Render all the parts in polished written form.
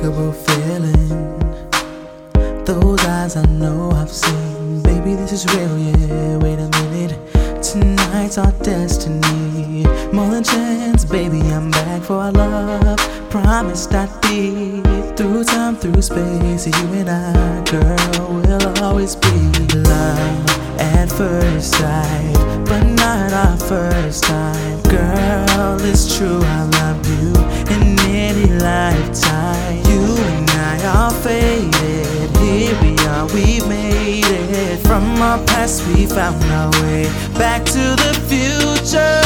unshakable feeling. Those eyes I know I've seen. Baby, this is real, yeah. Wait a minute. Tonight's our destiny. More than chance, baby, I'm back for our love. Promised I'd be through time, through space. You and I, girl, will always be love at first sight, but not our first time. Girl, it's true, I love you in any lifetime. You and I are faded. Here we are, we made it. From our past we found our way back to the future.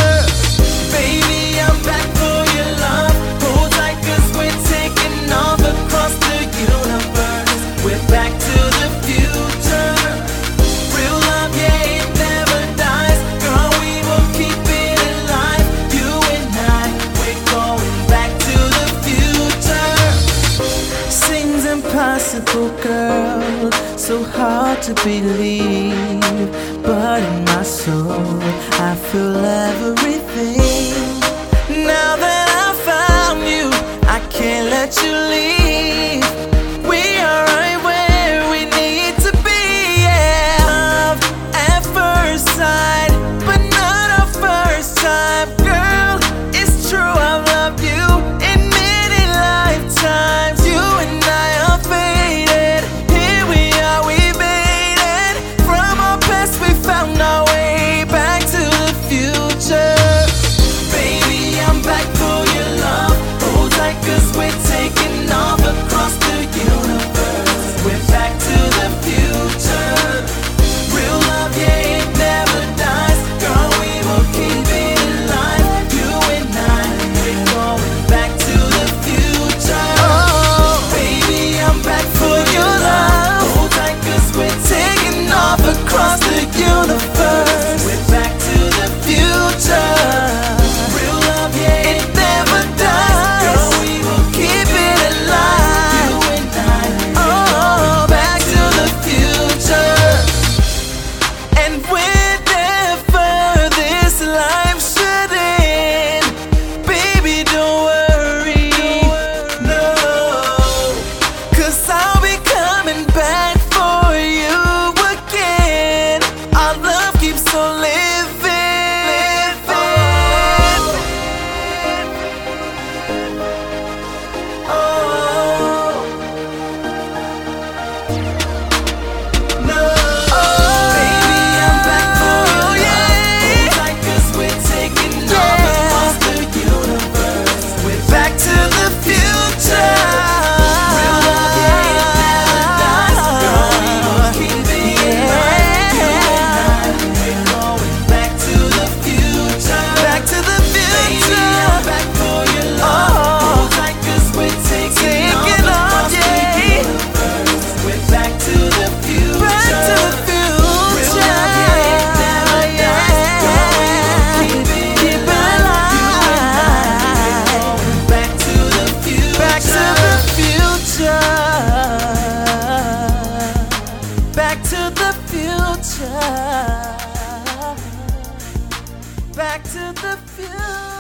Baby, I'm back for your love. Hold tight, 'cause we're taking off across the universe. We're back to the future. Real love, yeah, it never dies. Girl, we will keep it alive. You and I, we're going back to the future. Seems impossible, girl, so hard to believe, but in my soul I feel everything. Now that I found you, I can't let you leave. We are right where we need to be, yeah. Love at first sight, but not our first time. Girl, it's true, I've loved you in many lifetimes. You and I are faded. Here we are, we made it. From our past we found our way back to the future. Baby, I'm back for your love. Hold tight, 'cause we're taking off across the universe. We're back to the future. Real love, yeah, it never dies. Girl, we will keep it alive. You and I, we're going back to the future. Oh, baby, I'm back for your love. Hold tight, 'cause we're taking off across the universe. We're back to the future. Real love, yeah, it never dies. Girl, we will keep it alive. You and I, oh, back to the future. And whenever this life should end, baby, don't worry, no, 'cause I'll be coming back for you again. Our love keeps on living, oh, no. Baby, I'm back for your love. Hold tight, 'cause we're taking off across the universe. We're back to the future. Real love, yeah, it never dies. Girl, we will keep it alive. You and I, we're going back to the future. Back to the future. Baby, I'm back for your love. Hold tight, 'cause we're taking off across the universe. We're back to the future. Back to the future. Real love, yeah, it never dies. Girl, we will keep it alive. You and I, we're going back to the future. Back to the future. Back to the future. Back to the future.